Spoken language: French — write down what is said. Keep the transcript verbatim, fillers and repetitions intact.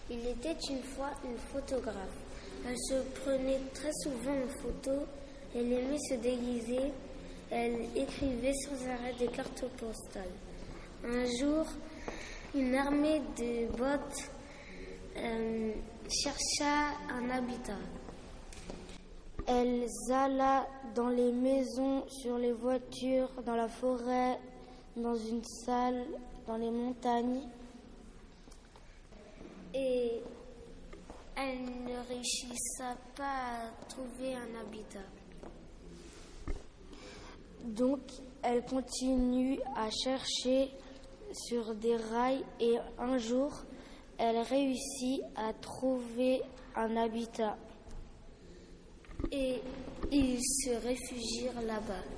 Il était une fois une photographe. Elle se prenait très souvent en photo, elle aimait se déguiser, elle écrivait sans arrêt des cartes postales. Un jour, une armée de bots euh, chercha un habitat. Elle alla dans les maisons, sur les voitures, dans la forêt, dans une salle, dans les montagnes. Et elle ne réussissa pas à trouver un habitat. Donc, elle continue à chercher sur des rails et un jour, elle réussit à trouver un habitat. Et ils se réfugièrent là-bas.